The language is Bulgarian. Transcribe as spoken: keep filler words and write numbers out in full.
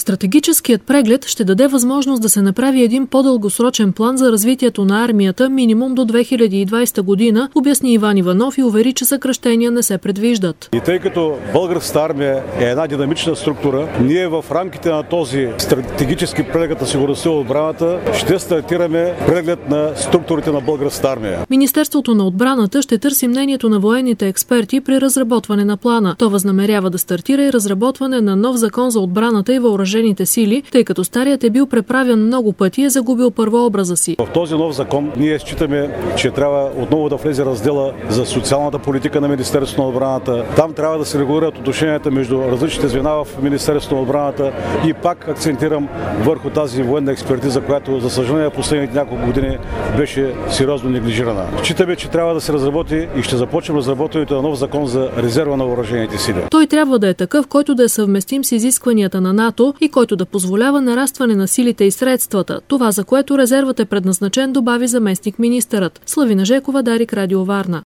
Стратегическият преглед ще даде възможност да се направи един по-дългосрочен план за развитието на армията минимум до две хиляди и двадесета година, обясни Иван Иванов и увери, че съкращения не се предвиждат. И тъй като българската армия е една динамична структура, ние в рамките на този стратегически преглед на сигурността и отбраната ще стартираме преглед на структурите на българската армия. Министерството на отбраната ще търси мнението на военните експерти при разработване на плана. То възнамерява да стартира и разработване на нов закон за отбраната и въоръжените сили, тъй като старият е бил преправен много пъти и е загубил първообраза си. В този нов закон ние считаме, че трябва отново да влезе раздела за социалната политика на Министерството на отбраната. Там трябва да се регулират отношенията между различните звена в Министерството на отбраната и пак акцентирам върху тази военна експертиза, която за съжаление последните няколко години беше сериозно неглижирана. Считаме, че трябва да се разработи и ще започнем разработването на нов закон за резерва на въоръжените сили. Той трябва да е такъв, който да е съвместим с изискванията на НАТО и който да позволява нарастване на силите и средствата. Това, за което резервът е предназначен, добави заместник министърът. Славина Жекова, Дарик, Радио Варна.